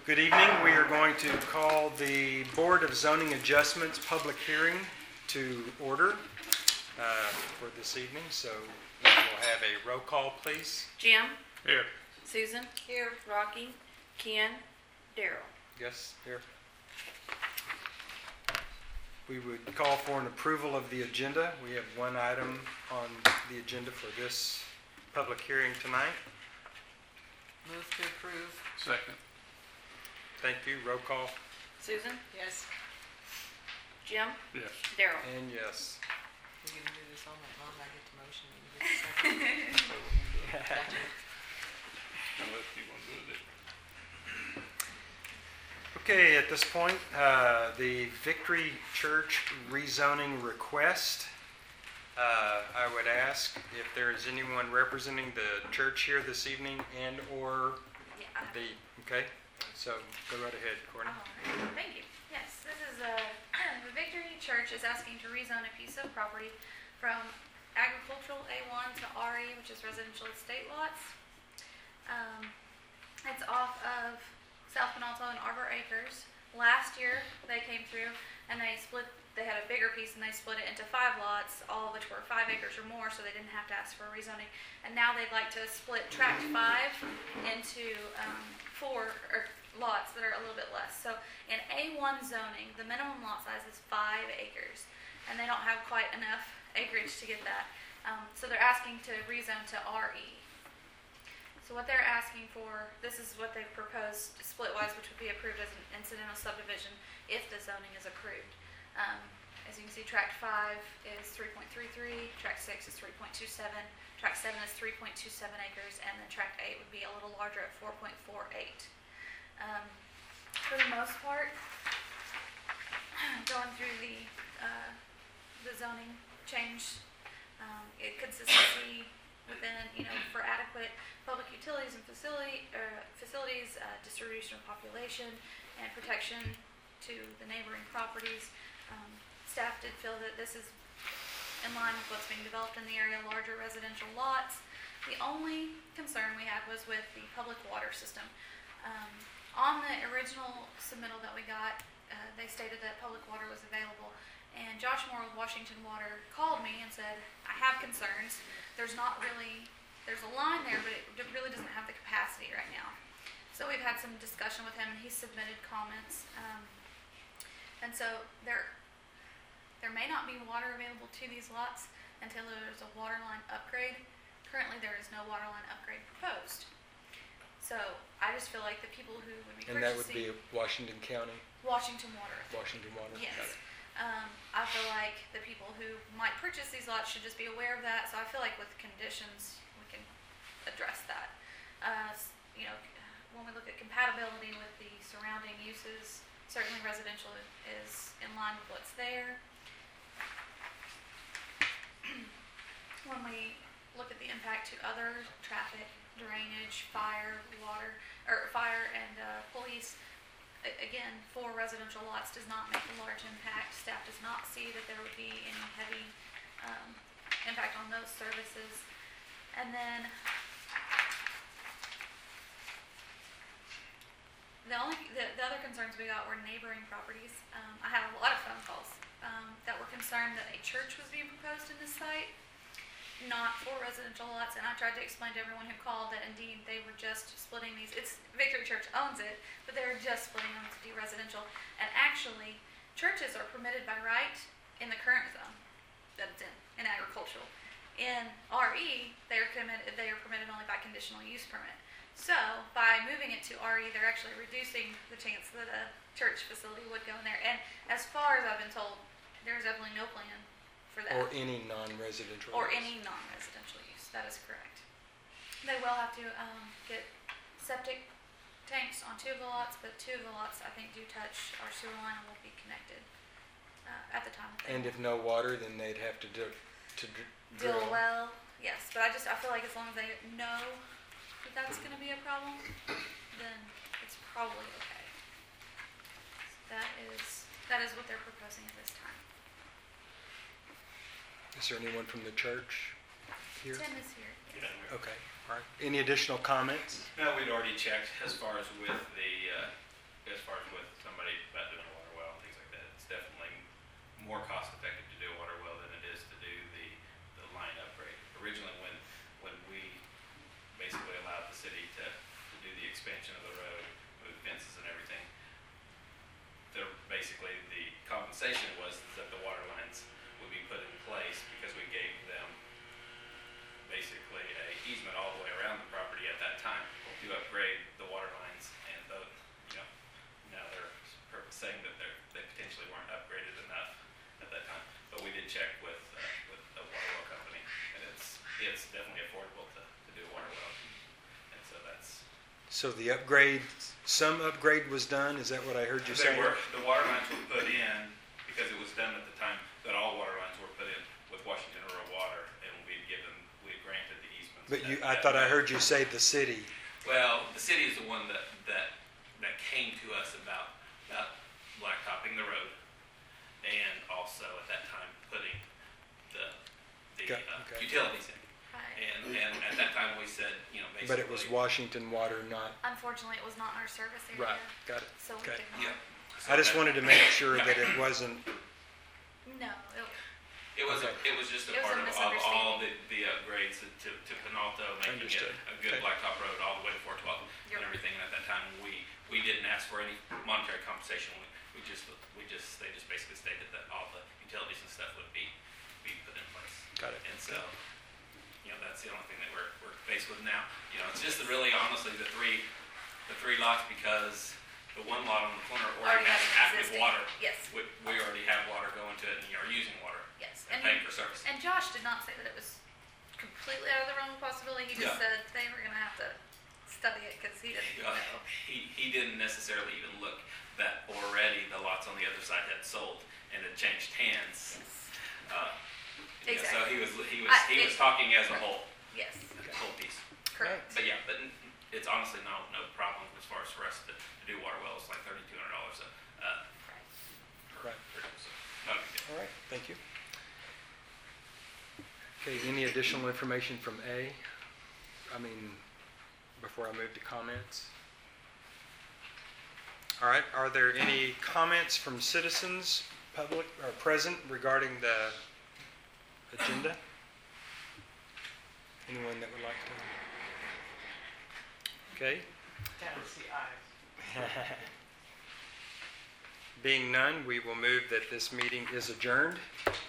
Good evening. We are going to call the Board of Zoning Adjustments public hearing to order for this evening. So we'll have a roll call, please. Jim? Here. Susan? Here. Rocky? Ken? Daryl? Yes, here. We would call for an approval of the agenda. We have one item on the agenda for this public hearing tonight. Move to approve. Second. Thank you. Roll call. Susan? Yes. Jim? Yes. Daryl? And yes. We're going to do this all night long. I get to motion and you get to second. Gotcha. Unless you want to do it. Okay, at this point, the Victory Church rezoning request. I would ask if there is anyone representing the church here this evening and or okay, so go right ahead, Courtney. Thank you. Yes, this is the Victory Church is asking to rezone a piece of property from agricultural A1 to RE, which is residential estate lots. It's off of South Penalto and Arbor Acres. Last year they came through and they had a bigger piece and they split it into 5 lots, all of which were 5 acres or more, so they didn't have to ask for a rezoning. And now they'd like to split tract 5 into 4 lots that are a little bit less. So in A1 zoning, the minimum lot size is 5 acres, and they don't have quite enough acreage to get that. So they're asking to rezone to RE. So what they're asking for, this is what they've proposed split-wise, which would be approved as an incidental subdivision if the zoning is approved. As you can see, tract 5 is 3.33, tract 6 is 3.27, tract 7 is 3.27 acres, and then tract 8 would be a little larger at 4.48. For the most part, going through the zoning change, consistency within, for adequate public utilities and facilities, distribution of population, and protection to the neighboring properties. Staff did feel that this is in line with what's being developed in the area, larger residential lots. The only concern we had was with the public water system. On the original submittal that we got, they stated that public water was available, and Josh Moore with Washington Water called me and said, I have concerns. There's a line there, but it really doesn't have the capacity right now. So we've had some discussion with him, and he submitted comments. And so there may not be water available to these lots until there's a water line upgrade. Currently, there is no water line upgrade proposed. So I just feel like the people who would be purchasing... And that would be Washington County? Washington Water. Washington Water? Yes. I feel like the people who might purchase these lots should just be aware of that. So I feel like with conditions, we can address that. When we look at compatibility with the surrounding uses, certainly residential is in line with what's there. When we look at the impact to other traffic, drainage, fire, and police, again, 4 residential lots does not make a large impact. Staff does not see that there would be any heavy impact on those services. And then the other concerns we got were neighboring properties. I had a lot of phone calls that were concerned that a church was being proposed in this site, not 4 residential lots, and I tried to explain to everyone who called that indeed they were just splitting these. Victory Church owns it, but they were just splitting them to do residential. And actually, churches are permitted by right in the current zone that it's in agricultural. In RE, they are permitted only by conditional use permit. So by moving it to RE, they're actually reducing the chance that a church facility would go in there. And as far as I've been told, there's definitely no plan for that. Or any non-residential Or use. any non-residential use. That is correct. They will have to get septic tanks on 2 of the lots, but 2 of the lots I think do touch our sewer line and will be connected at the time. And if no water, then they'd have to drill. Drill a well, yes. But I feel like as long as they know that that's going to be a problem, then it's probably okay. So that is what they're proposing at this time. Is there anyone from the church here? Tim is here. Yes. Okay. All right. Any additional comments? No, we'd already checked as far as with as far as with somebody about doing a water well and things like that, it's definitely more cost effective to do a water well than it is to do the line upgrade. Originally, when we basically allowed the city to do the expansion of the road, move fences and everything, basically the compensation was that the water lines would be put in place because we gave them basically a easement all the way around the property at that time to upgrade the water lines, and now they're saying that they potentially weren't upgraded enough at that time. But we did check with the water well company, and it's definitely affordable to do a water well, and so that's. So the upgrade, some upgrade was done, is that what I heard you say? The water lines were put in because it was done at the time that all water lines were put in with Washington Rural Water, and we had granted the easements. But I thought I heard you say the city. Well, the city is the one that came to us about blacktopping the road, and also at that time putting the Okay. utilities in. Right. And at that time we said, basically. But it was Washington Water, not. Unfortunately, it was not in our service area. Right, got it. So we Okay. did not. Yeah. So I just that- wanted to make sure that it wasn't. No, It was Okay. it was just a It was part a of all misunderstanding. the upgrades to Penalto, making Understood. it a good Okay. blacktop road all the way to 412 Yep. and everything. And at that time, we didn't ask for any monetary compensation. They just basically stated that all the utilities and stuff would be put in place. Got it. And so, that's the only thing that we're faced with now. It's just really honestly the three lots, because the one lot on the corner already has active existing. water. Yes, We already have water going to it, and are using water yes. and paying for service. And Josh did not say that it was completely out of the realm of possibility. He just Yeah. said they were going to have to study it because he didn't know. He didn't necessarily even look that already the lots on the other side had sold and had changed hands. Yes. So Exactly. he was talking as a whole, Yes, the whole piece. correct. But yeah, it's honestly no problem as far as for us to do water wells, like $3,200 Right. so not a big deal. All right, thank you. Okay, any additional information from A? Before I move to comments? All right, are there any comments from citizens, public, or present regarding the agenda? Anyone that would like to? Okay. Can't see eyes. Being none, we will move that this meeting is adjourned.